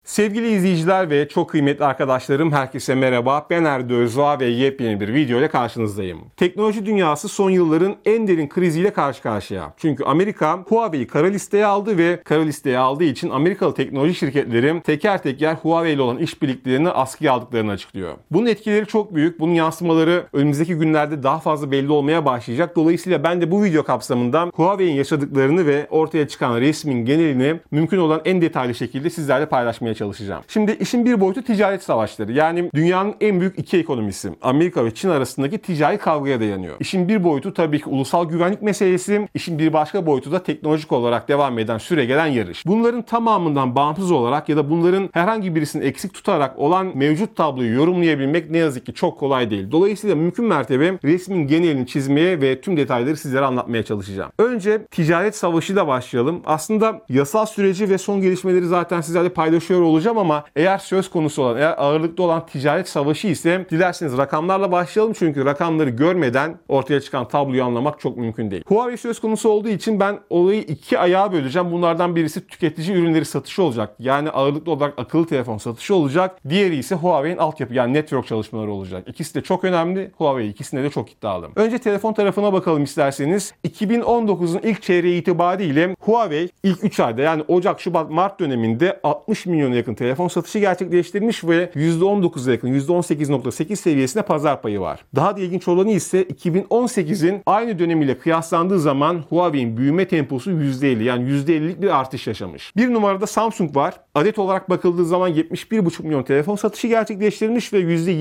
Sevgili izleyiciler ve çok kıymetli arkadaşlarım, herkese merhaba. Ben Erdo Özdoğa ve yepyeni bir video ile karşınızdayım. Teknoloji dünyası son yılların en derin kriziyle karşı karşıya. Çünkü Amerika Huawei'yi kara listeye aldı ve kara listeye aldığı için Amerikalı teknoloji şirketleri teker teker Huawei ile olan işbirliklerini askıya aldıklarını açıklıyor. Bunun etkileri çok büyük. Bunun yansımaları önümüzdeki günlerde daha fazla belli olmaya başlayacak. Dolayısıyla ben de bu video kapsamında Huawei'nin yaşadıklarını ve ortaya çıkan resmin genelini mümkün olan en detaylı şekilde sizlerle paylaşmaya çalışacağım. Şimdi işin bir boyutu ticaret savaşları. Yani dünyanın en büyük iki ekonomisi Amerika ve Çin arasındaki ticari kavgaya dayanıyor. İşin bir boyutu tabii ki ulusal güvenlik meselesi. İşin bir başka boyutu da teknolojik olarak devam eden süregelen yarış. Bunların tamamından bağımsız olarak ya da bunların herhangi birisini eksik tutarak olan mevcut tabloyu yorumlayabilmek ne yazık ki çok kolay değil. Dolayısıyla mümkün mertebe resmin genelini çizmeye ve tüm detayları sizlere anlatmaya çalışacağım. Önce ticaret savaşıyla başlayalım. Aslında yasal süreci ve son gelişmeleri zaten sizlerle paylaşıyor olacağım ama eğer söz konusu olan, eğer ağırlıklı olan ticaret savaşı ise dilerseniz rakamlarla başlayalım. Çünkü rakamları görmeden ortaya çıkan tabloyu anlamak çok mümkün değil. Huawei söz konusu olduğu için ben olayı iki ayağa böleceğim. Bunlardan birisi tüketici ürünleri satışı olacak. Yani ağırlıklı olarak akıllı telefon satışı olacak. Diğeri ise Huawei'nin altyapı yani network çalışmaları olacak. İkisi de çok önemli. Huawei ikisinde de çok iddialı. Önce telefon tarafına bakalım isterseniz. 2019'un ilk çeyreği itibariyle Huawei ilk 3 ayda yani Ocak, Şubat, Mart döneminde 60 milyona yakın telefon satışı gerçekleştirmiş ve %19'a yakın %18.8 seviyesinde pazar payı var. Daha da ilginç olanı ise 2018'in aynı dönemiyle kıyaslandığı zaman Huawei'in büyüme temposu %50 yani %50'lik bir artış yaşamış. Bir numarada Samsung var. Adet olarak bakıldığı zaman 71,5 milyon telefon satışı gerçekleştirmiş ve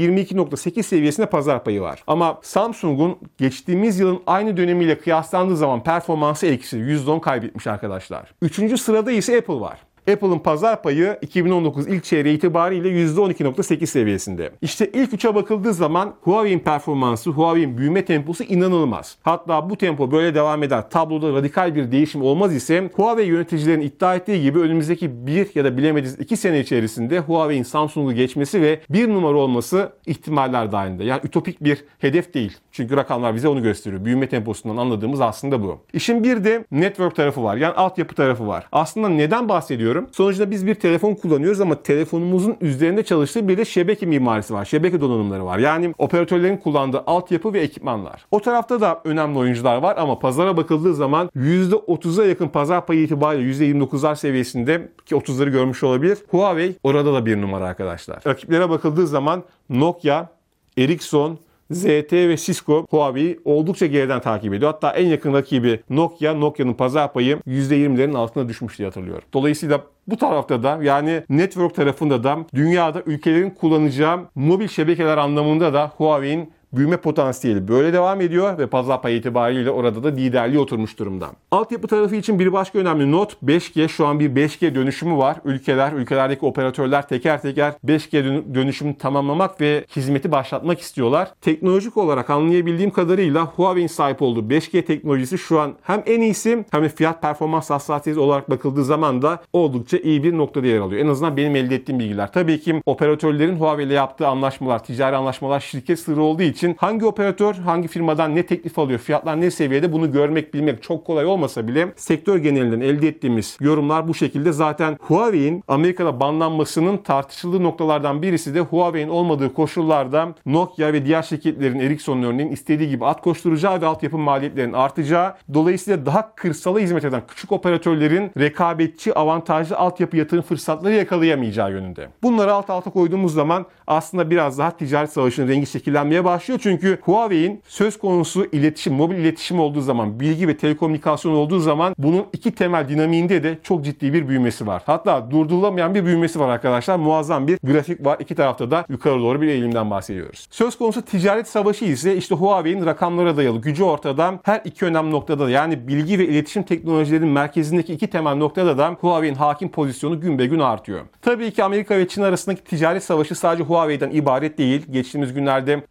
%22.8 seviyesinde pazar payı var. Ama Samsung'un geçtiğimiz yılın aynı dönemiyle kıyaslandığı zaman performansı eksi %10 kaybetmiş arkadaşlar. Üçüncü sırada ise Apple var. Apple'ın pazar payı 2019 ilk çeyreği itibariyle %12.8 seviyesinde. İşte ilk üçe bakıldığı zaman Huawei'in performansı, Huawei'in büyüme temposu inanılmaz. Hatta bu tempo böyle devam eder, tabloda radikal bir değişim olmaz ise Huawei yöneticilerin iddia ettiği gibi önümüzdeki 1 ya da bilemediniz 2 sene içerisinde Huawei'in Samsung'u geçmesi ve bir numara olması ihtimaller dahilinde. Yani ütopik bir hedef değil. Çünkü rakamlar bize onu gösteriyor. Büyüme temposundan anladığımız aslında bu. İşin bir de network tarafı var. Yani altyapı tarafı var. Aslında neden bahsediyorum? Sonuçta biz bir telefon kullanıyoruz ama telefonumuzun üzerinde çalıştığı bir de şebeke mimarisi var. Şebeke donanımları var. Yani operatörlerin kullandığı altyapı ve ekipmanlar. O tarafta da önemli oyuncular var ama pazara bakıldığı zaman %30'a yakın pazar payı itibariyle %29'lar seviyesinde ki 30'ları görmüş olabilir. Huawei orada da bir numara arkadaşlar. Rakiplere bakıldığı zaman Nokia, Ericsson, ZTE ve Cisco Huawei'yi oldukça geriden takip ediyor. Hatta en yakın rakibi Nokia'nın pazar payı %20'lerin altına düşmüş diye hatırlıyorum. Dolayısıyla bu tarafta da yani network tarafında da dünyada ülkelerin kullanacağı mobil şebekeler anlamında da Huawei'nin büyüme potansiyeli böyle devam ediyor ve pazar payı itibariyle orada da liderliğe oturmuş durumda. Altyapı tarafı için bir başka önemli not 5G. Şu an bir 5G dönüşümü var. Ülkelerdeki operatörler teker teker 5G dönüşümünü tamamlamak ve hizmeti başlatmak istiyorlar. Teknolojik olarak anlayabildiğim kadarıyla Huawei'nin sahip olduğu 5G teknolojisi şu an hem en iyisi hem de fiyat performans hassasiyeti olarak bakıldığı zaman da oldukça iyi bir noktada yer alıyor. En azından benim elde ettiğim bilgiler. Tabii ki operatörlerin Huawei ile yaptığı anlaşmalar, ticari anlaşmalar şirket sırrı olduğu için hangi operatör hangi firmadan ne teklif alıyor, fiyatlar ne seviyede bunu görmek, bilmek çok kolay olmasa bile sektör genelinden elde ettiğimiz yorumlar bu şekilde. Zaten Huawei'in Amerika'da banlanmasının tartışıldığı noktalardan birisi de Huawei'in olmadığı koşullarda Nokia ve diğer şirketlerin Ericsson'un örneğin istediği gibi at koşturacağı ve altyapı maliyetlerinin artacağı, dolayısıyla daha kırsala hizmet eden küçük operatörlerin rekabetçi, avantajlı altyapı yatırım fırsatları yakalayamayacağı yönünde. Bunları alt alta koyduğumuz zaman aslında biraz daha ticaret savaşının rengi şekillenmeye başlıyor. Çünkü Huawei'in söz konusu iletişim, mobil iletişim olduğu zaman, bilgi ve telekomünikasyon olduğu zaman bunun iki temel dinamiğinde de çok ciddi bir büyümesi var. Hatta durdurulamayan bir büyümesi var arkadaşlar. Muazzam bir grafik var. İki tarafta da yukarı doğru bir eğilimden bahsediyoruz. Söz konusu ticaret savaşı ise işte Huawei'nin rakamlara dayalı gücü ortada. Her iki önemli noktada da yani bilgi ve iletişim teknolojilerinin merkezindeki iki temel noktada da Huawei'nin hakim pozisyonu gün be gün artıyor. Tabii ki Amerika ve Çin arasındaki ticaret savaşı sadece Huawei'den ibaret değil. Geçtiğimiz günlerde Amerika ve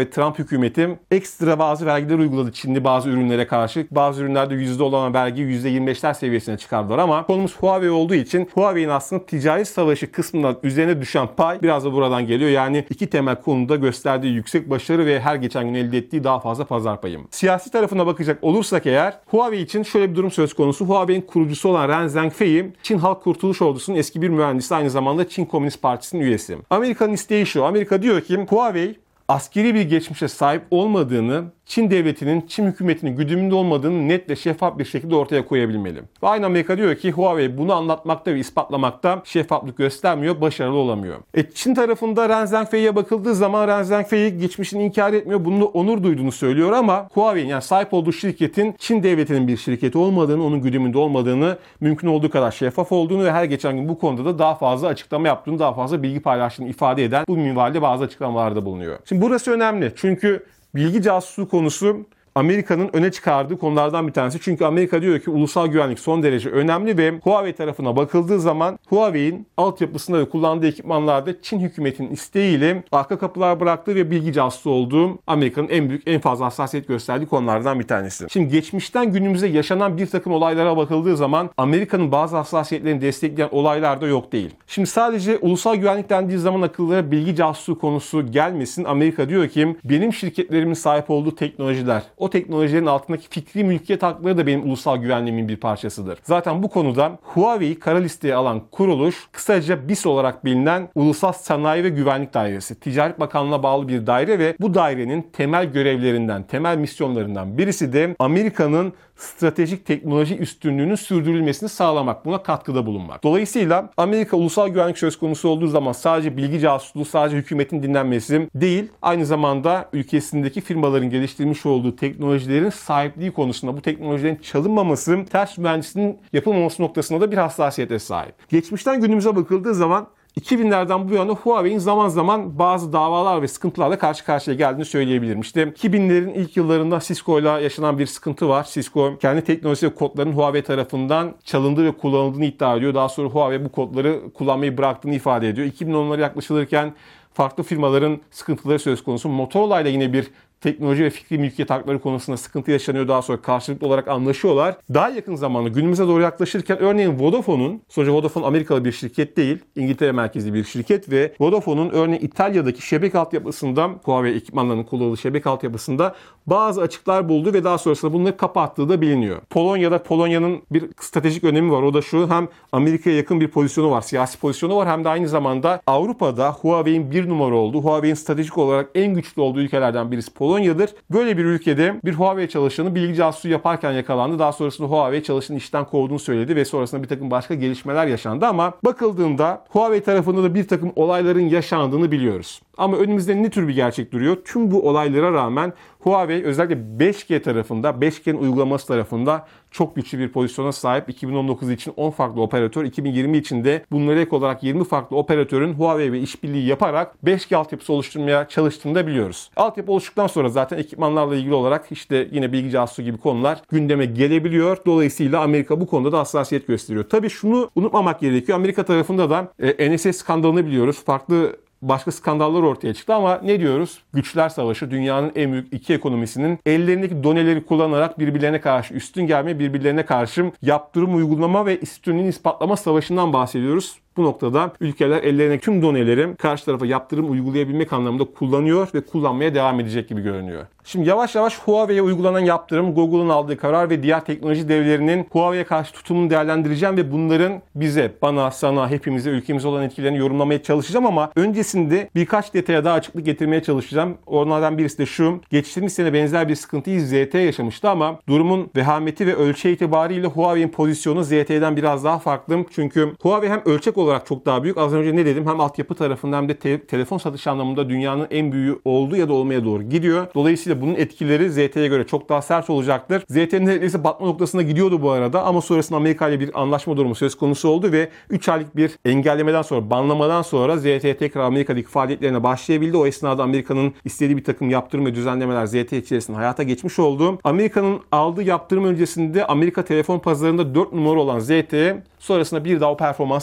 Trump hükümeti ekstra bazı vergiler uyguladı Çinli bazı ürünlere karşı. Bazı ürünlerde %10 olan vergiyi %25'ler seviyesine çıkardılar ama konumuz Huawei olduğu için Huawei'nin aslında ticari savaşı kısmından üzerine düşen pay biraz da buradan geliyor. Yani iki temel konuda gösterdiği yüksek başarı ve her geçen gün elde ettiği daha fazla pazar payı. Siyasi tarafına bakacak olursak eğer Huawei için şöyle bir durum söz konusu. Huawei'nin kurucusu olan Ren Zhengfei, Çin Halk Kurtuluş Ordusu'nun eski bir mühendisi, aynı zamanda Çin Komünist Partisi'nin üyesi. Amerika'nın isteği şu. Amerika diyor ki Huawei askeri bir geçmişe sahip olmadığını, Çin devletinin, Çin hükümetinin güdümünde olmadığını net ve şeffaf bir şekilde ortaya koyabilmeli. Ve aynı Amerika diyor ki Huawei bunu anlatmakta ve ispatlamakta şeffaflık göstermiyor, başarılı olamıyor. Çin tarafında Ren Zhengfei'ye bakıldığı zaman Ren Zhengfei geçmişini inkar etmiyor, bununla onur duyduğunu söylüyor ama Huawei'nin yani sahip olduğu şirketin Çin devletinin bir şirketi olmadığını, onun güdümünde olmadığını, mümkün olduğu kadar şeffaf olduğunu ve her geçen gün bu konuda da daha fazla açıklama yaptığını, daha fazla bilgi paylaştığını ifade eden bu minvalde bazı açıklamalarda bulunuyor. Şimdi burası önemli çünkü bilgi casusluğu konusu Amerika'nın öne çıkardığı konulardan bir tanesi. Çünkü Amerika diyor ki ulusal güvenlik son derece önemli ve Huawei tarafına bakıldığı zaman Huawei'in altyapısında ve kullandığı ekipmanlarda Çin hükümetinin isteğiyle arka kapılar bıraktığı ve bilgi casusluğu olduğu Amerika'nın en büyük, en fazla hassasiyet gösterdiği konulardan bir tanesi. Şimdi geçmişten günümüze yaşanan bir takım olaylara bakıldığı zaman Amerika'nın bazı hassasiyetlerini destekleyen olaylar da yok değil. Şimdi sadece ulusal güvenlik dendiği zaman akıllara bilgi casusluğu konusu gelmesin. Amerika diyor ki benim şirketlerimin sahip olduğu teknolojiler, o teknolojilerin altındaki fikri mülkiyet hakları da benim ulusal güvenliğimin bir parçasıdır. Zaten bu konuda Huawei'yi kara listeye alan kuruluş kısaca BIS olarak bilinen Ulusal Sanayi ve Güvenlik Dairesi. Ticaret Bakanlığı'na bağlı bir daire ve bu dairenin temel görevlerinden, temel misyonlarından birisi de Amerika'nın stratejik teknoloji üstünlüğünün sürdürülmesini sağlamak, buna katkıda bulunmak. Dolayısıyla Amerika ulusal güvenlik söz konusu olduğu zaman sadece bilgi casusluğu, sadece hükümetin dinlenmesi değil, aynı zamanda ülkesindeki firmaların geliştirmiş olduğu teknolojilerin sahipliği konusunda, bu teknolojilerin çalınmaması, ters mühendisliğinin yapılmaması noktasında da bir hassasiyete sahip. Geçmişten günümüze bakıldığı zaman 2000'lerden bu yana Huawei'in zaman zaman bazı davalar ve sıkıntılarla karşı karşıya geldiğini söyleyebilirim. İşte 2000'lerin ilk yıllarında Cisco ile yaşanan bir sıkıntı var. Cisco kendi teknolojisi ve kodların Huawei tarafından çalındığı ve kullanıldığını iddia ediyor. Daha sonra Huawei bu kodları kullanmayı bıraktığını ifade ediyor. 2010'lara yaklaşılırken farklı firmaların sıkıntıları söz konusu. Motorola ile yine bir teknoloji ve fikri mülkiyet hakları konusunda sıkıntı yaşanıyor. Daha sonra karşılıklı olarak anlaşıyorlar. Daha yakın zamanda günümüze doğru yaklaşırken örneğin Vodafone'un, sonuçta Vodafone Amerikalı bir şirket değil, İngiltere merkezli bir şirket ve Vodafone'un örneğin İtalya'daki şebeke altyapısında, Huawei ekipmanlarının kullanıldığı şebeke altyapısında bazı açıklar buldu ve daha sonrasında bunları kapattığı da biliniyor. Polonya'nın bir stratejik önemi var. O da şu, hem Amerika'ya yakın bir pozisyonu var, siyasi pozisyonu var, hem de aynı zamanda Avrupa'da Huawei'in bir numara olduğu, Huawei'in stratejik olarak en güçlü olduğu ülkelerden birisi Polonya'dır. Böyle bir ülkede bir Huawei çalışanı bilgi casusluğu yaparken yakalandı. Daha sonrasında Huawei çalışanı işten kovduğunu söyledi ve sonrasında bir takım başka gelişmeler yaşandı ama bakıldığında Huawei tarafında da bir takım olayların yaşandığını biliyoruz. Ama önümüzde ne tür bir gerçek duruyor? Tüm bu olaylara rağmen Huawei özellikle 5G tarafında, 5G'nin uygulaması tarafında çok güçlü bir pozisyona sahip. 2019 için 10 farklı operatör, 2020 için de bunlara ek olarak 20 farklı operatörün Huawei ile işbirliği yaparak 5G altyapısı oluşturmaya çalıştığını da biliyoruz. Altyapı oluştuktan sonra zaten ekipmanlarla ilgili olarak işte yine bilgi casusluğu gibi konular gündeme gelebiliyor. Dolayısıyla Amerika bu konuda da hassasiyet gösteriyor. Tabii şunu unutmamak gerekiyor. Amerika tarafında da NSA skandalını biliyoruz. Farklı başka skandallar ortaya çıktı ama ne diyoruz? Güçler savaşı, dünyanın en büyük iki ekonomisinin ellerindeki doneleri kullanarak birbirlerine karşı üstün gelme, birbirlerine karşı yaptırım uygulama ve üstünlüğün ispatlama savaşından bahsediyoruz. Bu noktada ülkeler ellerine tüm doneleri karşı tarafa yaptırım uygulayabilmek anlamında kullanıyor ve kullanmaya devam edecek gibi görünüyor. Şimdi yavaş yavaş Huawei'ye uygulanan yaptırım, Google'ın aldığı karar ve diğer teknoloji devlerinin Huawei'ye karşı tutumunu değerlendireceğim ve bunların bize, bana, sana, hepimize, ülkemize olan etkilerini yorumlamaya çalışacağım ama öncesinde birkaç detaya daha açıklık getirmeye çalışacağım. Onlardan birisi de şu: geçtiğimiz sene benzer bir sıkıntıyı ZTE yaşamıştı ama durumun vehameti ve ölçeği itibariyle Huawei'nin pozisyonu ZTE'den biraz daha farklı. Çünkü Huawei hem ölçek olarak çok daha büyük. Az önce ne dedim? Hem altyapı tarafında hem de telefon satış anlamında dünyanın en büyüğü olduğu ya da olmaya doğru gidiyor. Dolayısıyla bunun etkileri ZTE'ye göre çok daha sert olacaktır. ZTE'nin neredeyse batma noktasına gidiyordu bu arada ama sonrasında Amerika ile bir anlaşma durumu söz konusu oldu ve 3 aylık bir engellemeden sonra, banlamadan sonra ZTE tekrar Amerika'daki faaliyetlerine başlayabildi. O esnada Amerika'nın istediği bir takım yaptırım ve düzenlemeler ZTE içerisinde hayata geçmiş oldu. Amerika'nın aldığı yaptırım öncesinde Amerika telefon pazarında 4 numara olan ZTE sonrasında bir daha o performansı yakalayamadı.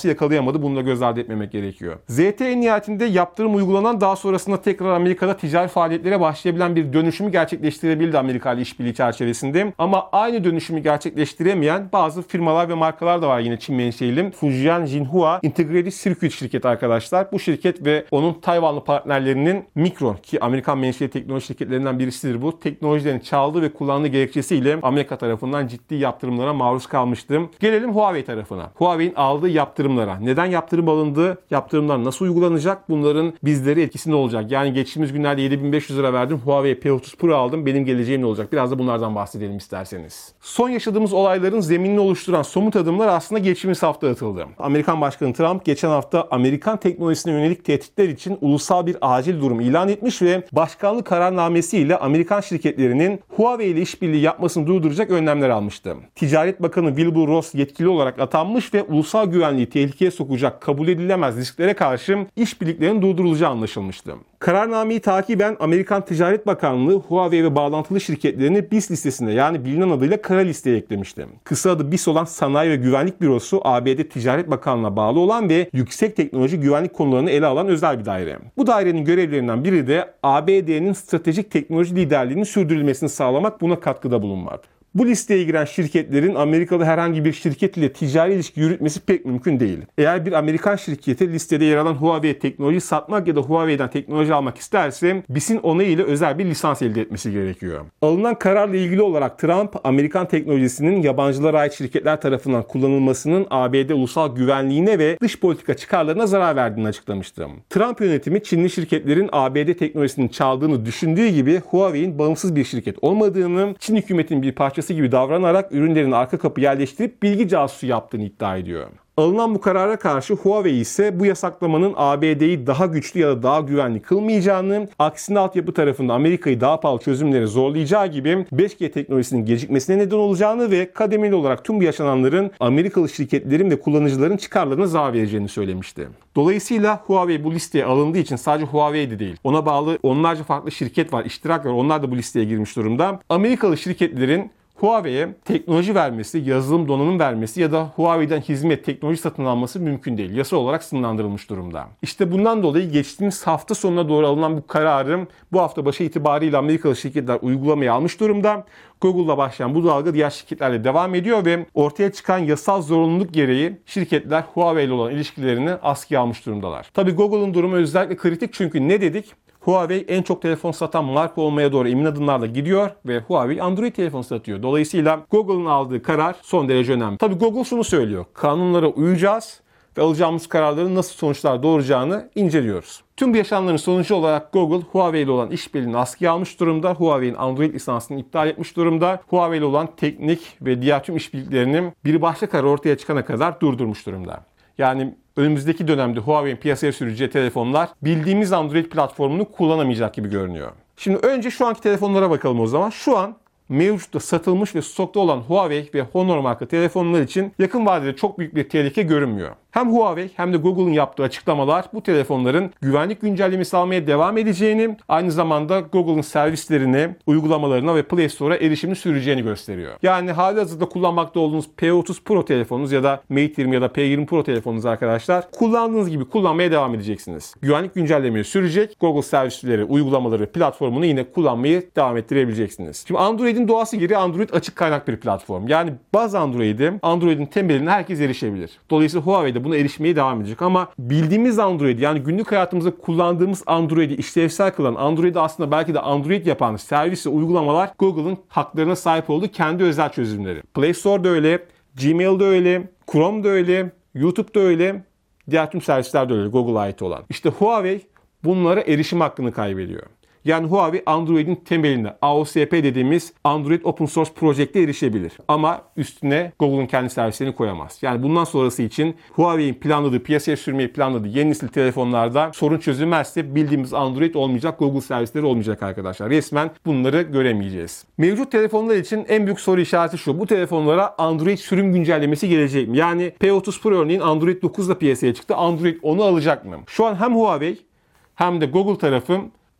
kalmadı. Bunu da göz ardı etmemek gerekiyor. ZTE nihayetinde yaptırım uygulanan, daha sonrasında tekrar Amerika'da ticari faaliyetlere başlayabilen bir dönüşümü gerçekleştirebildi Amerika ile işbirliği çerçevesinde. Ama aynı dönüşümü gerçekleştiremeyen bazı firmalar ve markalar da var yine Çin menşeli. Fujian Jinhua Integrated Circuit şirketi arkadaşlar. Bu şirket ve onun Tayvanlı partnerlerinin Micron, ki Amerikan menşeli teknoloji şirketlerinden birisidir bu, teknolojilerini çaldığı ve kullandığı gerekçesiyle Amerika tarafından ciddi yaptırımlara maruz kalmıştı. Gelelim Huawei tarafına. Huawei'in aldığı yaptırımlara. Neden yaptırım alındı? Yaptırımlar nasıl uygulanacak? Bunların bizleri etkisi ne olacak? Yani geçtiğimiz günlerde 7500 lira verdim. Huawei P30 Pro aldım. Benim geleceğim ne olacak? Biraz da bunlardan bahsedelim isterseniz. Son yaşadığımız olayların zeminini oluşturan somut adımlar aslında geçtiğimiz hafta atıldı. Amerikan Başkanı Trump geçen hafta Amerikan teknolojisine yönelik tehditler için ulusal bir acil durum ilan etmiş ve başkanlık kararnamesiyle Amerikan şirketlerinin Huawei ile işbirliği yapmasını durduracak önlemler almıştı. Ticaret Bakanı Wilbur Ross yetkili olarak atanmış ve ulusal güvenliği tehlikeye sokacak kabul edilemez risklere karşı işbirliklerinin durdurulacağı anlaşılmıştı. Kararnameyi takiben Amerikan Ticaret Bakanlığı Huawei ve bağlantılı şirketlerini BIS listesinde, yani bilinen adıyla kara listeye eklemişti. Kısa adı BIS olan Sanayi ve Güvenlik Bürosu, ABD Ticaret Bakanlığı'na bağlı olan ve yüksek teknoloji güvenlik konularını ele alan özel bir daire. Bu dairenin görevlerinden biri de ABD'nin stratejik teknoloji liderliğinin sürdürülmesini sağlamak, buna katkıda bulunmak. Bu listeye giren şirketlerin Amerikalı herhangi bir şirket ile ticari ilişki yürütmesi pek mümkün değil. Eğer bir Amerikan şirketi listede yer alan Huawei teknoloji satmak ya da Huawei'den teknoloji almak isterse BIS'in onayı ile özel bir lisans elde etmesi gerekiyor. Alınan kararla ilgili olarak Trump, Amerikan teknolojisinin yabancılara ait şirketler tarafından kullanılmasının ABD ulusal güvenliğine ve dış politika çıkarlarına zarar verdiğini açıklamıştı. Trump yönetimi Çinli şirketlerin ABD teknolojisini çaldığını düşündüğü gibi Huawei'in bağımsız bir şirket olmadığını, Çin hükümetinin bir parçası gibi davranarak ürünlerin arka kapı yerleştirip bilgi casusu yaptığını iddia ediyor. Alınan bu karara karşı Huawei ise bu yasaklamanın ABD'yi daha güçlü ya da daha güvenli kılmayacağını, aksine altyapı tarafında Amerika'yı daha pahalı çözümlere zorlayacağı gibi 5G teknolojisinin gecikmesine neden olacağını ve kademeli olarak tüm bu yaşananların Amerikalı şirketlerin ve kullanıcıların çıkarlarına zarar vereceğini söylemişti. Dolayısıyla Huawei bu listeye alındığı için sadece Huawei'de değil, ona bağlı onlarca farklı şirket var, iştirak var, onlar da bu listeye girmiş durumda. Amerikalı şirketlerin Huawei'ye teknoloji vermesi, yazılım donanım vermesi ya da Huawei'den hizmet, teknoloji satın alması mümkün değil. Yasa olarak sınırlandırılmış durumda. İşte bundan dolayı geçtiğimiz hafta sonuna doğru alınan bu kararı bu hafta başı itibariyle Amerikalı şirketler uygulamaya almış durumda. Google'la başlayan bu dalga diğer şirketlerle devam ediyor ve ortaya çıkan yasal zorunluluk gereği şirketler Huawei ile olan ilişkilerini askıya almış durumdalar. Tabii Google'un durumu özellikle kritik, çünkü ne dedik? Huawei en çok telefon satan marka olmaya doğru emin adımlarla gidiyor ve Huawei Android telefon satıyor. Dolayısıyla Google'ın aldığı karar son derece önemli. Tabii Google şunu söylüyor: kanunlara uyacağız ve alacağımız kararların nasıl sonuçlar doğuracağını inceliyoruz. Tüm bu yaşananların sonucu olarak Google, Huawei ile olan işbirliğini askıya almış durumda. Huawei'nin Android lisansını iptal etmiş durumda. Huawei ile olan teknik ve diğer tüm işbirliklerinin bir başka karar ortaya çıkana kadar durdurmuş durumda. Yani önümüzdeki dönemde Huawei'nin piyasaya süreceği telefonlar bildiğimiz Android platformunu kullanamayacak gibi görünüyor. Şimdi önce şu anki telefonlara bakalım o zaman. Şu an mevcutta satılmış ve stokta olan Huawei ve Honor marka telefonlar için yakın vadede çok büyük bir tehlike görünmüyor. Hem Huawei hem de Google'ın yaptığı açıklamalar bu telefonların güvenlik güncellemesi almaya devam edeceğini, aynı zamanda Google'ın servislerine, uygulamalarına ve Play Store'a erişimini süreceğini gösteriyor. Yani halihazırda kullanmakta olduğunuz P30 Pro telefonunuz ya da Mate 20 ya da P20 Pro telefonunuz arkadaşlar, kullandığınız gibi kullanmaya devam edeceksiniz. Güvenlik güncellemeyi sürecek, Google servisleri, uygulamaları, platformunu yine kullanmayı devam ettirebileceksiniz. Şimdi Android'in doğası gereği Android açık kaynak bir platform. Yani baz Android'in temeline herkes erişebilir. Dolayısıyla Huawei de buna erişmeye devam edecek. Ama bildiğimiz Android, yani günlük hayatımızda kullandığımız Android'i işlevsel kılan, Android'i aslında belki de Android yapan servis ve uygulamalar Google'ın haklarına sahip olduğu kendi özel çözümleri. Play Store'da öyle, Gmail'da öyle, Chrome'da öyle, YouTube'da öyle, diğer tüm servislerde öyle Google'a ait olan. İşte Huawei bunlara erişim hakkını kaybediyor. Yani Huawei Android'in temeline AOSP dediğimiz Android Open Source Project'e erişebilir. Ama üstüne Google'un kendi servislerini koyamaz. Yani bundan sonrası için Huawei'in planladığı, piyasaya sürmeyi planladığı yeni nesil telefonlarda sorun çözülmezse bildiğimiz Android olmayacak, Google servisleri olmayacak arkadaşlar. Resmen bunları göremeyeceğiz. Mevcut telefonlar için en büyük soru işareti şu: bu telefonlara Android sürüm güncellemesi gelecek mi? Yani P30 Pro örneğin Android 9'da piyasaya çıktı. Android 10'u alacak mı? Şu an hem Huawei hem de Google tarafı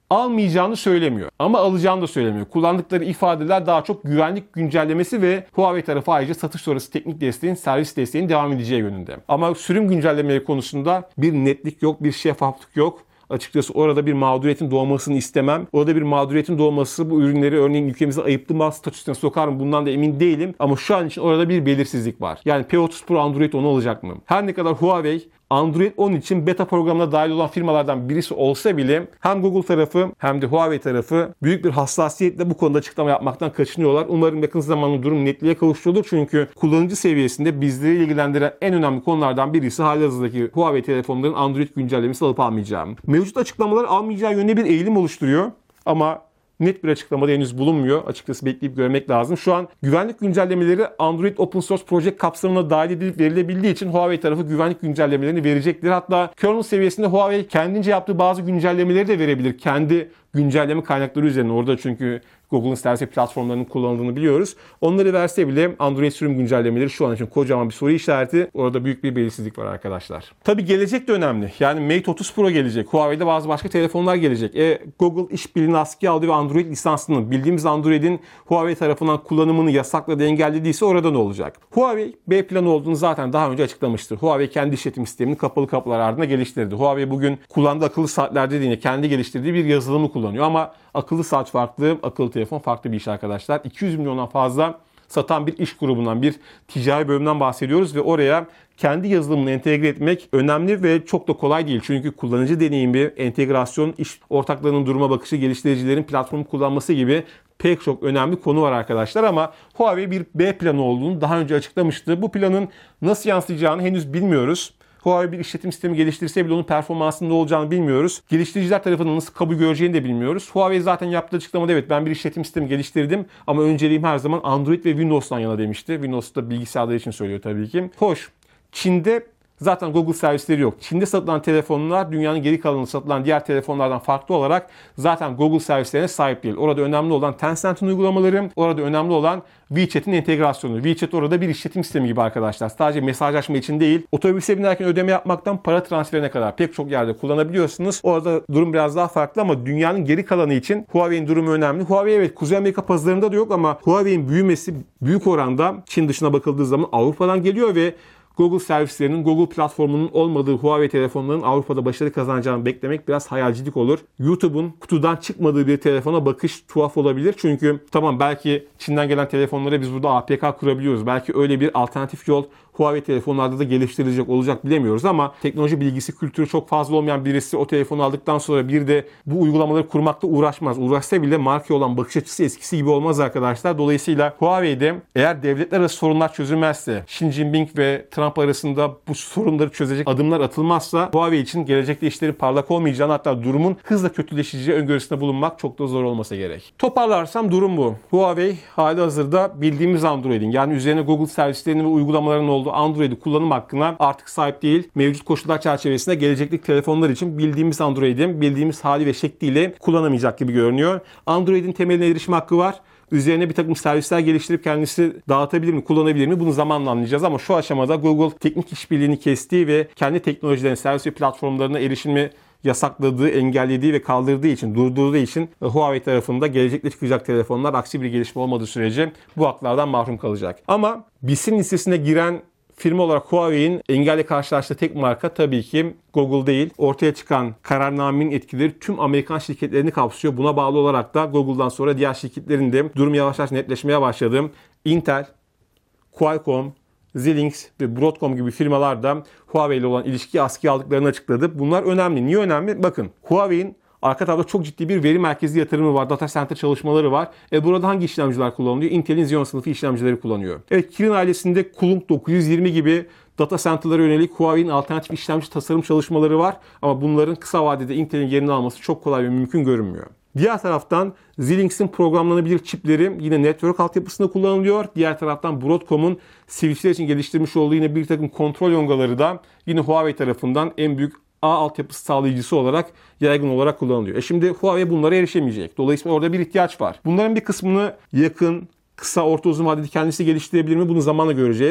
almayacağını söylemiyor ama alacağını da söylemiyor. Kullandıkları ifadeler daha çok güvenlik güncellemesi ve Huawei tarafı ayrıca satış sonrası teknik desteğin, servis desteğinin devam edeceği yönünde. Ama sürüm güncellemeleri konusunda bir netlik yok, bir şeffaflık yok. Açıkçası orada bir mağduriyetin doğmasını istemem. Orada bir mağduriyetin doğması bu ürünleri örneğin ülkemize ayıplı mal statüsüne sokar mı bundan da emin değilim. Ama şu an için orada bir belirsizlik var. Yani P30 Pro Android 10 olacak mı? Her ne kadar Huawei Android 10 için beta programına dahil olan firmalardan birisi olsa bile hem Google tarafı hem de Huawei tarafı büyük bir hassasiyetle bu konuda açıklama yapmaktan kaçınıyorlar. Umarım yakın zamanda durum netliğe kavuşturulur. Çünkü kullanıcı seviyesinde bizleri ilgilendiren en önemli konulardan birisi halihazırdaki Huawei telefonların Android güncellemesi alıp almayacağı. Mevcut açıklamalar almayacağı yönde bir eğilim oluşturuyor. Ama net bir açıklamada henüz bulunmuyor. Açıkçası bekleyip görmek lazım. Şu an güvenlik güncellemeleri Android Open Source Project kapsamına dahil edilip verilebildiği için Huawei tarafı güvenlik güncellemelerini verecektir. Hatta kernel seviyesinde Huawei kendince yaptığı bazı güncellemeleri de verebilir. Kendi güncelleme kaynakları üzerine. Orada çünkü Google'ın servis platformlarının kullanıldığını biliyoruz. Onları verse bile Android sürüm güncellemeleri şu an için kocaman bir soru işareti. Orada büyük bir belirsizlik var arkadaşlar. Tabii gelecek de önemli. Yani Mate 30 Pro gelecek. Huawei'de bazı başka telefonlar gelecek. Google işbirliğini askıya aldı ve Android lisansını bildiğimiz Android'in Huawei tarafından kullanımını yasakladı, engellediyse orada ne olacak? Huawei B planı olduğunu zaten daha önce açıklamıştır. Huawei kendi işletim sistemini kapalı kapılar ardında geliştirdi. Huawei bugün kullandığı akıllı saatlerde de yine kendi geliştirdiği bir yazılımı kullanıyor ama akıllı saat farklı, akıllı telefon farklı bir iş arkadaşlar. 200 milyondan fazla satan bir iş grubundan, bir ticari bölümden bahsediyoruz ve oraya kendi yazılımını entegre etmek önemli ve çok da kolay değil. Çünkü kullanıcı deneyimi, entegrasyon, iş ortaklarının duruma bakışı, geliştiricilerin platformu kullanması gibi pek çok önemli konu var arkadaşlar ama Huawei bir B planı olduğunu daha önce açıklamıştı. Bu planın nasıl yansıyacağını henüz bilmiyoruz. Huawei bir işletim sistemi geliştirse bile onun performansının ne olacağını bilmiyoruz. Geliştiriciler tarafından nasıl kabul göreceğini de bilmiyoruz. Huawei zaten yaptığı açıklamada evet ben bir işletim sistemi geliştirdim ama önceliğim her zaman Android ve Windows'tan yana demişti. Windows'ta bilgisayarlar için söylüyor tabii ki. Hoş. Çin'de zaten Google servisleri yok. Çin'de satılan telefonlar dünyanın geri kalanında satılan diğer telefonlardan farklı olarak zaten Google servislerine sahip değil. Orada önemli olan Tencent'in uygulamaları, orada önemli olan WeChat'in entegrasyonu. WeChat orada bir işletim sistemi gibi arkadaşlar. Sadece mesajlaşma için değil, otobüse binerken ödeme yapmaktan para transferine kadar pek çok yerde kullanabiliyorsunuz. Orada durum biraz daha farklı ama dünyanın geri kalanı için Huawei'nin durumu önemli. Huawei evet Kuzey Amerika pazarında da yok ama Huawei'nin büyümesi büyük oranda Çin dışına bakıldığı zaman Avrupa'dan geliyor ve Google servislerinin, Google platformunun olmadığı Huawei telefonların Avrupa'da başarı kazanacağını beklemek biraz hayalcilik olur. YouTube'un kutudan çıkmadığı bir telefona bakış tuhaf olabilir. Çünkü tamam belki Çin'den gelen telefonlara biz burada APK kurabiliyoruz. Belki öyle bir alternatif yol Huawei telefonlarda da geliştirilecek olacak bilemiyoruz ama teknoloji bilgisi, kültürü çok fazla olmayan birisi o telefonu aldıktan sonra bir de bu uygulamaları kurmakla uğraşmaz. Uğraşsa bile marka olan bakış açısı eskisi gibi olmaz arkadaşlar. Dolayısıyla Huawei'de eğer devletler arası sorunlar çözülmezse, Xi Jinping ve Trump arasında bu sorunları çözecek adımlar atılmazsa Huawei için gelecekte işlerin parlak olmayacağını hatta durumun hızla kötüleşeceği öngörüsünde bulunmak çok da zor olmasa gerek. Toparlarsam durum bu. Huawei halihazırda bildiğimiz Android'in yani üzerine Google servislerinin ve uygulamaların olduğu Android'i kullanım hakkına artık sahip değil. Mevcut koşullar çerçevesinde gelecekteki telefonlar için bildiğimiz Android'in bildiğimiz hali ve şekliyle kullanamayacak gibi görünüyor. Android'in temeline erişim hakkı var. Üzerine bir takım servisler geliştirip kendisi dağıtabilir mi, kullanabilir mi? Bunu zamanla anlayacağız ama şu aşamada Google teknik işbirliğini kestiği ve kendi teknolojilerine, servis ve platformlarına erişimi yasakladığı, engellediği ve kaldırdığı için, durdurduğu için Huawei tarafında gelecekte çıkacak telefonlar aksi bir gelişme olmadığı sürece bu haklardan mahrum kalacak. Ama BIS'in listesine giren firma olarak Huawei'in engelle karşılaştığı tek marka tabii ki Google değil. Ortaya çıkan kararnamenin etkileri tüm Amerikan şirketlerini kapsıyor. Buna bağlı olarak da Google'dan sonra diğer şirketlerin de durum yavaş yavaş netleşmeye başladı. Intel, Qualcomm, Xilinx ve Broadcom gibi firmalar da Huawei ile olan ilişkiyi askıya aldıklarını açıkladı. Bunlar önemli. Niye önemli? Bakın Huawei'in arka tarafta çok ciddi bir veri merkezi yatırımı var. Data center çalışmaları var. Burada hangi işlemciler kullanılıyor? Intel'in Xeon sınıfı işlemcileri kullanıyor. Evet Kirin ailesinde Kulung 920 gibi data center'lara yönelik Huawei'nin alternatif işlemci tasarım çalışmaları var. Ama bunların kısa vadede Intel'in yerini alması çok kolay ve mümkün görünmüyor. Diğer taraftan Xilinx'in programlanabilir çipleri yine network altyapısında kullanılıyor. Diğer taraftan Broadcom'un switchler için geliştirmiş olduğu yine bir takım kontrol yongaları da yine Huawei tarafından en büyük ağ altyapısı sağlayıcısı olarak yaygın olarak kullanılıyor. Şimdi Huawei bunlara erişemeyecek. Dolayısıyla orada bir ihtiyaç var. Bunların bir kısmını yakın, kısa, orta uzun vadede kendisi geliştirebilir mi? Bunu zamanla göreceğiz.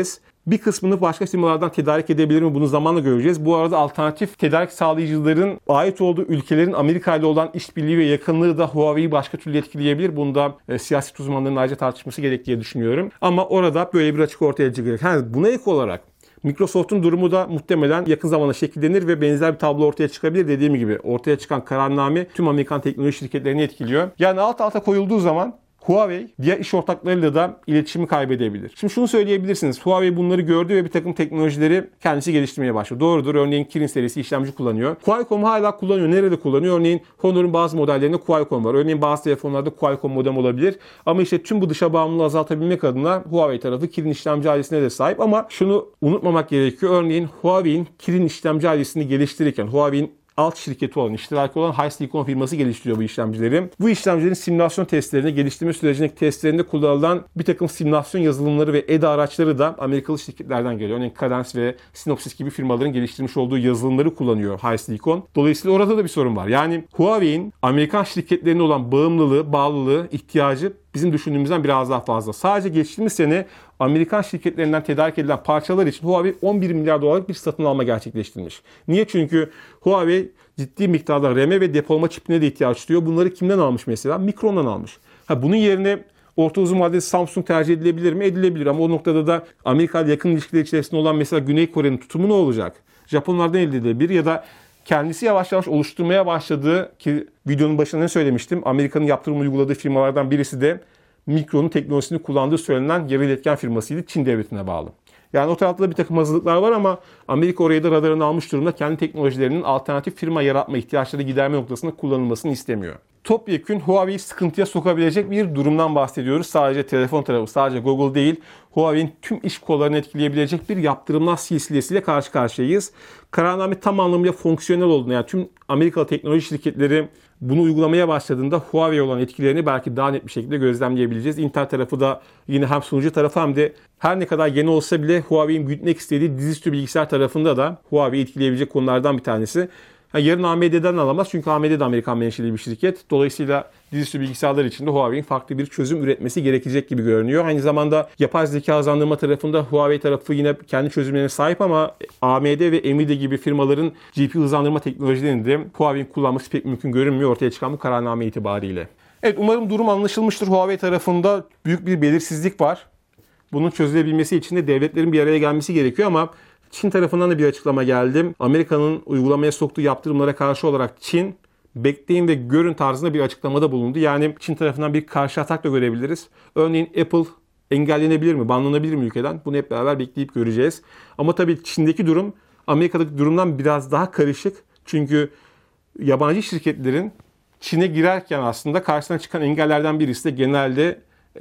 Bir kısmını başka firmalardan tedarik edebilir mi? Bunu zamanla göreceğiz. Bu arada alternatif tedarik sağlayıcıların ait olduğu ülkelerin Amerika ile olan işbirliği ve yakınlığı da Huawei'yi başka türlü etkileyebilir. Bunda siyaset uzmanlarının ayrıca tartışması gerek diye düşünüyorum. Ama orada böyle bir açık ortaya çıkacak. Buna ek olarak Microsoft'un durumu da muhtemelen yakın zamanda şekillenir ve benzer bir tablo ortaya çıkabilir. Dediğim gibi ortaya çıkan kararname tüm Amerikan teknoloji şirketlerini etkiliyor. Yani alt alta koyulduğu zaman Huawei diğer iş ortaklarıyla da iletişimi kaybedebilir. Şimdi şunu söyleyebilirsiniz. Huawei bunları gördü ve bir takım teknolojileri kendisi geliştirmeye başladı. Doğrudur. Örneğin Kirin serisi işlemci kullanıyor. Qualcomm hala kullanıyor. Nerede kullanıyor? Örneğin Honor'un bazı modellerinde Qualcomm var. Örneğin bazı telefonlarda Qualcomm modem olabilir. Ama işte tüm bu dışa bağımlılığı azaltabilmek adına Huawei tarafı Kirin işlemci ailesine de sahip. Ama şunu unutmamak gerekiyor. Örneğin Huawei'in Kirin işlemci ailesini geliştirirken Huawei'in alt şirketi olan, iştiraki olan HiSilicon firması geliştiriyor bu işlemcileri. Bu işlemcilerin simülasyon testlerinde, geliştirme sürecindeki testlerinde kullanılan bir takım simülasyon yazılımları ve EDA araçları da Amerikalı şirketlerden geliyor. Örneğin Cadence ve Synopsys gibi firmaların geliştirmiş olduğu yazılımları kullanıyor HiSilicon. Dolayısıyla orada da bir sorun var. Yani Huawei'in Amerikan şirketlerine olan bağımlılığı, bağlılığı, ihtiyacı bizim düşündüğümüzden biraz daha fazla. Sadece geçtiğimiz sene Amerikan şirketlerinden tedarik edilen parçalar için Huawei 11 milyar dolarlık bir satın alma gerçekleştirmiş. Niye? Çünkü Huawei ciddi miktarda RAM ve depolama çipine de ihtiyaç duyuyor. Bunları kimden almış mesela? Micron'dan almış. Bunun yerine orta uzun vadede Samsung tercih edilebilir mi? Edilebilir ama o noktada da Amerika ile yakın ilişkiler içerisinde olan mesela Güney Kore'nin tutumu ne olacak? Japonlardan elde edilebilir ya da kendisi yavaş yavaş oluşturmaya başladığı, ki videonun başında ne söylemiştim? Amerika'nın yaptırım uyguladığı firmalardan birisi de Micron'un teknolojisini kullandığı söylenen yerel etken firmasıydı. Çin devletine bağlı. Yani o tarafta da bir takım hazırlıklar var ama Amerika oraya da radarını almış durumda. Kendi teknolojilerinin alternatif firma yaratma, ihtiyaçları giderme noktasında kullanılmasını istemiyor. Topyekün Huawei'yi sıkıntıya sokabilecek bir durumdan bahsediyoruz. Sadece telefon tarafı, sadece Google değil, Huawei'nin tüm iş kollarını etkileyebilecek bir yaptırımlar silsilesiyle karşı karşıyayız. Kararname tam anlamıyla fonksiyonel olduğunda, yani tüm Amerikalı teknoloji şirketleri bunu uygulamaya başladığında Huawei olan etkilerini belki daha net bir şekilde gözlemleyebileceğiz. Intel tarafı da yine hem sunucu tarafı hem de her ne kadar yeni olsa bile Huawei'in büyütmek istediği dizüstü bilgisayar tarafında da Huawei'yi etkileyebilecek konulardan bir tanesi. Yarın AMD'den alamaz çünkü AMD de Amerikan menşeli bir şirket. Dolayısıyla dizüstü bilgisayarlar için de Huawei'in farklı bir çözüm üretmesi gerekecek gibi görünüyor. Aynı zamanda yapay zeka hızlandırma tarafında Huawei tarafı yine kendi çözümlerine sahip ama AMD ve Nvidia gibi firmaların GPU hızlandırma teknolojilerini de Huawei'in kullanması pek mümkün görünmüyor ortaya çıkan bu kararname itibariyle. Evet, umarım durum anlaşılmıştır. Huawei tarafında büyük bir belirsizlik var. Bunun çözülebilmesi için de devletlerin bir araya gelmesi gerekiyor ama Çin tarafından da bir açıklama geldi. Amerika'nın uygulamaya soktuğu yaptırımlara karşı olarak Çin, bekleyin ve görün tarzında bir açıklamada bulundu. Yani Çin tarafından bir karşı atak da görebiliriz. Örneğin Apple engellenebilir mi, banlanabilir mi ülkeden? Bunu hep beraber bekleyip göreceğiz. Ama tabii Çin'deki durum Amerika'daki durumdan biraz daha karışık. Çünkü yabancı şirketlerin Çin'e girerken aslında karşısına çıkan engellerden birisi de genelde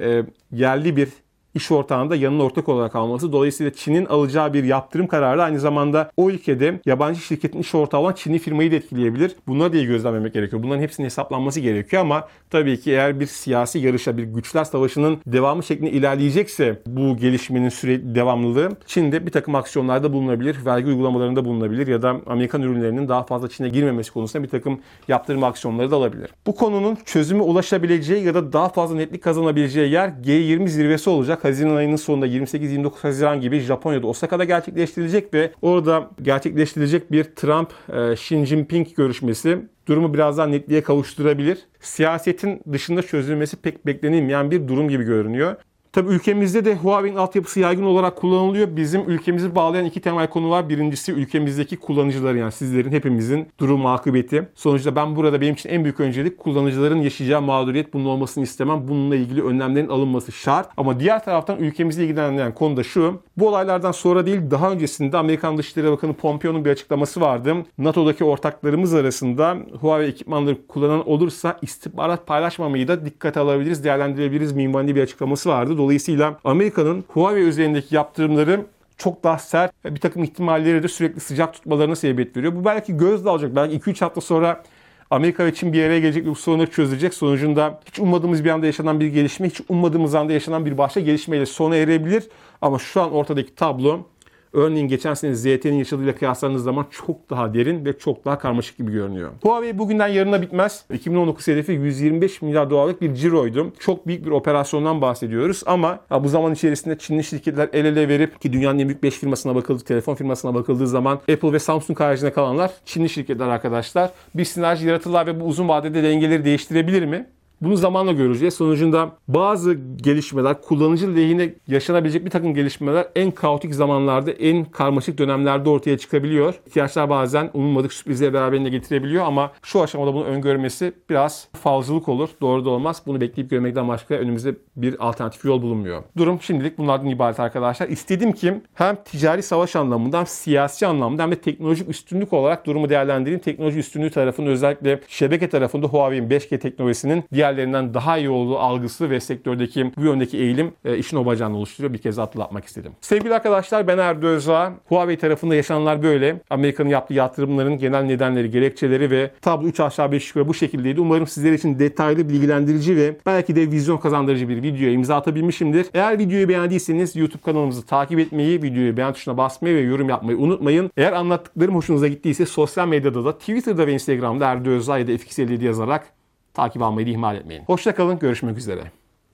yerli bir iş ortağında yanına ortak olarak alması. Dolayısıyla Çin'in alacağı bir yaptırım kararı aynı zamanda o ülkede yabancı şirketin iş ortağı olan Çinli firmayı da etkileyebilir. Bunları da iyi gözlemlemek gerekiyor. Bunların hepsinin hesaplanması gerekiyor ama tabii ki eğer bir siyasi yarışa, bir güçler savaşının devamı şeklinde ilerleyecekse bu gelişmenin sürekli devamlılığı Çin'de bir takım aksiyonlarda bulunabilir, vergi uygulamalarında bulunabilir ya da Amerikan ürünlerinin daha fazla Çin'e girmemesi konusunda bir takım yaptırım aksiyonları da alabilir. Bu konunun çözüme ulaşabileceği ya da daha fazla netlik kazanabileceği yer G20 zirvesi olacak. Haziran ayının sonunda 28-29 Haziran gibi Japonya'da Osaka'da gerçekleştirilecek ve orada gerçekleştirilecek bir Trump-Xi Jinping görüşmesi durumu biraz daha netliğe kavuşturabilir. Siyasetin dışında çözülmesi pek beklenilmeyen bir durum gibi görünüyor. Tabii ülkemizde de Huawei'nin altyapısı yaygın olarak kullanılıyor. Bizim ülkemizi bağlayan iki temel konu var. Birincisi ülkemizdeki kullanıcıların, yani sizlerin, hepimizin durum akıbeti. Sonuçta benim için en büyük öncelik kullanıcıların yaşayacağı mağduriyet. Bunun olmasını istemem. Bununla ilgili önlemlerin alınması şart. Ama diğer taraftan ülkemizi ilgilenen konu da şu. Bu olaylardan sonra değil, daha öncesinde Amerikan Dışişleri Bakanı Pompeo'nun bir açıklaması vardı. NATO'daki ortaklarımız arasında Huawei ekipmanları kullanan olursa istihbarat paylaşmamayı da dikkate alabiliriz, değerlendirebiliriz minvalinde bir açıklaması vardı. Dolayısıyla Amerika'nın Huawei üzerindeki yaptırımları çok daha sert, bir takım ihtimalleri de sürekli sıcak tutmalarına sebebiyet veriyor. Bu belki gözle alacak. Belki 2-3 hafta sonra Amerika için bir araya gelecek ve bu sorunu çözecek. Sonucunda hiç ummadığımız bir anda yaşanan bir gelişme, hiç ummadığımız anda yaşanan bir başka gelişmeyle sona erebilir. Ama şu an ortadaki tablo örneğin geçen sene ZTE'nin yaşadığıyla kıyasladığınız zaman çok daha derin ve çok daha karmaşık gibi görünüyor. Huawei bugünden yarına bitmez. 2019 hedefi 125 milyar dolarlık bir ciroydu. Çok büyük bir operasyondan bahsediyoruz ama bu zaman içerisinde Çinli şirketler el ele verip, ki dünyanın en büyük 5 firmasına bakıldı, telefon firmasına bakıldığı zaman Apple ve Samsung haricinde kalanlar Çinli şirketler arkadaşlar. Bir sinerji yaratırlar ve bu uzun vadede dengeleri değiştirebilir mi? Bunu zamanla göreceğiz. Sonucunda bazı gelişmeler, kullanıcı lehine yaşanabilecek bir takım gelişmeler en kaotik zamanlarda, en karmaşık dönemlerde ortaya çıkabiliyor. İhtiyaçlar bazen umulmadık sürprizleri beraberinde getirebiliyor ama şu aşamada bunu öngörmesi biraz falcılık olur. Doğru da olmaz. Bunu bekleyip görmekten başka önümüzde bir alternatif yol bulunmuyor. Durum şimdilik bunlardan ibaret arkadaşlar. İstedim ki hem ticari savaş anlamında hem siyasi anlamda hem de teknolojik üstünlük olarak durumu değerlendireyim. Teknoloji üstünlüğü tarafında, özellikle şebeke tarafında Huawei'in 5G teknolojisinin diğerlerinden daha iyi olduğu algısı ve sektördeki bu yöndeki eğilim işin o bacağını oluşturuyor. Bir kez hatırlatmak istedim. Sevgili arkadaşlar, ben Erdo Özdağ. Huawei tarafında yaşananlar böyle. Amerika'nın yaptığı yatırımların genel nedenleri, gerekçeleri ve tablo 3 aşağı 5 yukarı bu şekildeydi. Umarım sizler için detaylı, bilgilendirici ve belki de vizyon kazandırıcı bir videoya imza atabilmişimdir. Eğer videoyu beğendiyseniz YouTube kanalımızı takip etmeyi, videoyu beğen tuşuna basmayı ve yorum yapmayı unutmayın. Eğer anlattıklarım hoşunuza gittiyse sosyal medyada da, Twitter'da ve Instagram'da Erdo Özdağ ya da FX57 yazarak takip almayı da ihmal etmeyin. Hoşça kalın, görüşmek üzere.